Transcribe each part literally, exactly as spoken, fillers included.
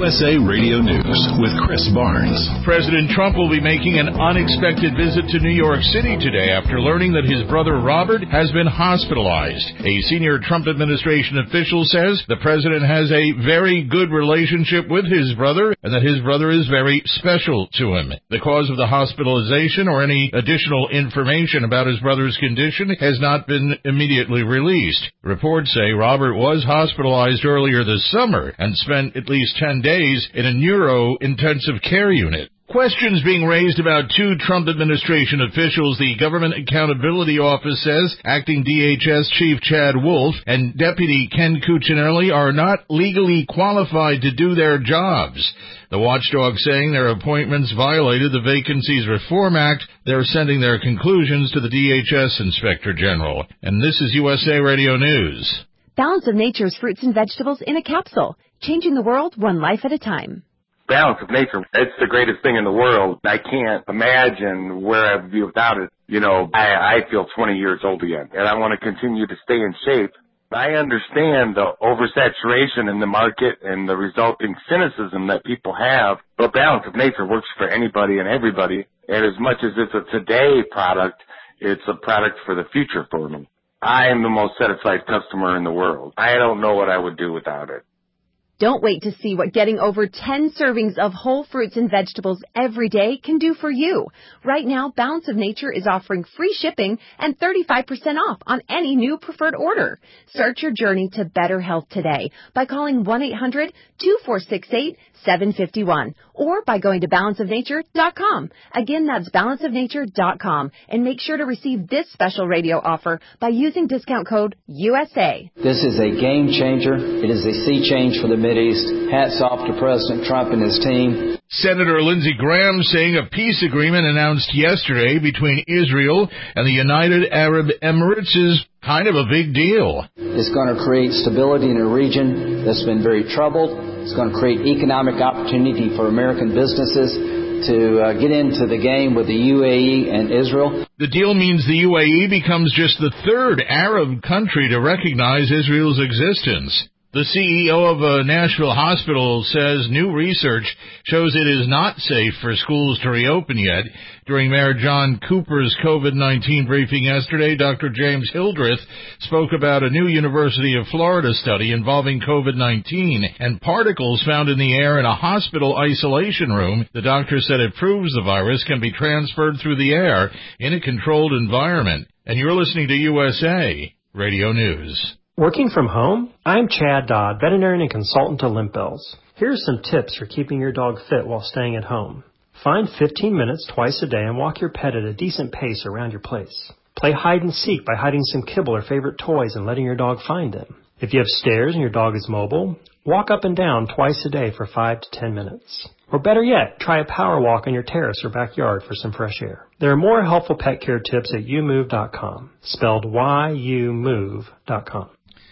U S A Radio News with Chris Barnes. President Trump will be making an unexpected visit to New York City today after learning that his brother Robert has been hospitalized. A senior Trump administration official says the president has a very good relationship with his brother and that his brother is very special to him. The cause of the hospitalization or any additional information about his brother's condition has not been immediately released. Reports say Robert was hospitalized earlier this summer and spent at least ten days in a neuro intensive care unit. Questions being raised about two Trump administration officials. The Government Accountability Office says acting D H S Chief Chad Wolf and Deputy Ken Cuccinelli are not legally qualified to do their jobs. The watchdog saying their appointments violated the Vacancies Reform Act. They're sending their conclusions to the D H S Inspector General. And this is U S A Radio News. Balance of Nature's fruits and vegetables in a capsule, changing the world one life at a time. Balance of Nature, it's the greatest thing in the world. I can't imagine where I'd be without it. You know, I, I feel twenty years old again, and I want to continue to stay in shape. I understand the oversaturation in the market and the resulting cynicism that people have, but Balance of Nature works for anybody and everybody, and as much as it's a today product, it's a product for the future for me. I am the most satisfied customer in the world. I don't know what I would do without it. Don't wait to see what getting over ten servings of whole fruits and vegetables every day can do for you. Right now, Balance of Nature is offering free shipping and thirty-five percent off on any new preferred order. Start your journey to better health today by calling one eight hundred two four six eight seven five one or by going to balance of nature dot com. Again, that's balance of nature dot com. And make sure to receive this special radio offer by using discount code U S A. This is a game changer. It is a sea change for the Mideast. Hats off to President Trump and his team. Senator Lindsey Graham saying a peace agreement announced yesterday between Israel and the United Arab Emirates is kind of a big deal. It's going to create stability in a region that's been very troubled. It's going to create economic opportunity for American businesses to uh, get into the game with the U A E and Israel. The deal means the U A E becomes just the third Arab country to recognize Israel's existence. The C E O of a Nashville hospital says new research shows it is not safe for schools to reopen yet. During Mayor John Cooper's COVID nineteen briefing yesterday, Doctor James Hildreth spoke about a new University of Florida study involving COVID nineteen and particles found in the air in a hospital isolation room. The doctor said it proves the virus can be transferred through the air in a controlled environment. And you're listening to U S A Radio News. Working from home? I'm Chad Dodd, veterinarian and consultant to Limp Bells. Here's some tips for keeping your dog fit while staying at home. Find fifteen minutes twice a day and walk your pet at a decent pace around your place. Play hide and seek by hiding some kibble or favorite toys and letting your dog find them. If you have stairs and your dog is mobile, walk up and down twice a day for five to ten minutes. Or better yet, try a power walk on your terrace or backyard for some fresh air. There are more helpful pet care tips at you move dot com, spelled Y U move dot com.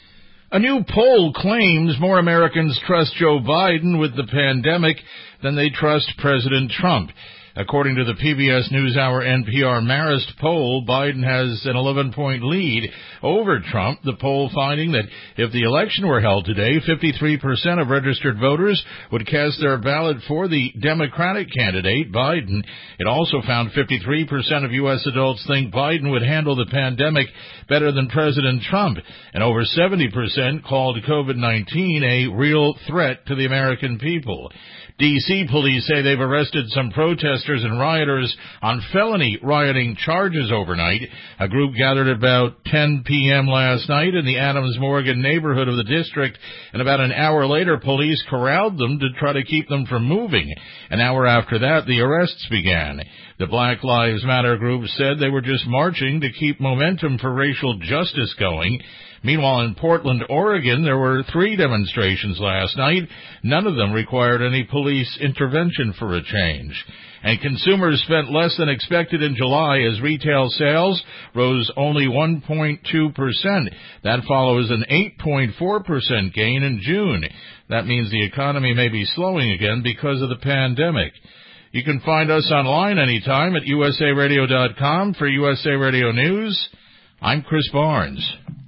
A new poll claims more Americans trust Joe Biden with the pandemic than they trust President Trump. According to the P B S NewsHour N P R Marist poll, Biden has an eleven-point lead over Trump, the poll finding that if the election were held today, fifty-three percent of registered voters would cast their ballot for the Democratic candidate, Biden. It also found fifty-three percent of U S adults think Biden would handle the pandemic better than President Trump, and over seventy percent called COVID nineteen a real threat to the American people. D C police say they've arrested some protesters and rioters on felony rioting charges overnight. A group gathered at about ten p.m. last night in the Adams-Morgan neighborhood of the district, and about an hour later, police corralled them to try to keep them from moving. An hour after that, the arrests began. The Black Lives Matter group said they were just marching to keep momentum for racial justice going. Meanwhile, in Portland, Oregon, there were three demonstrations last night. None of them required any police intervention for a change. And consumers spent less than expected in July as retail sales rose only one point two percent. That follows an eight point four percent gain in June. That means the economy may be slowing again because of the pandemic. You can find us online anytime at U S A radio dot com. For U S A Radio News, I'm Chris Barnes.